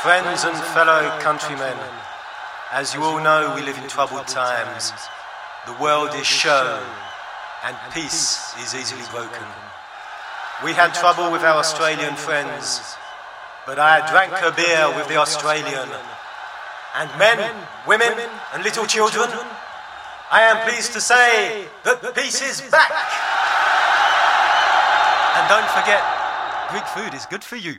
Friends and fellow countrymen, as you all know, we live in troubled times. The world is shown, and peace is easily broken. We had trouble with our Australian friends, but I drank a beer with the Australian. And men, women, and little children, I am pleased to say that peace is back! And don't forget, Greek food is good for you.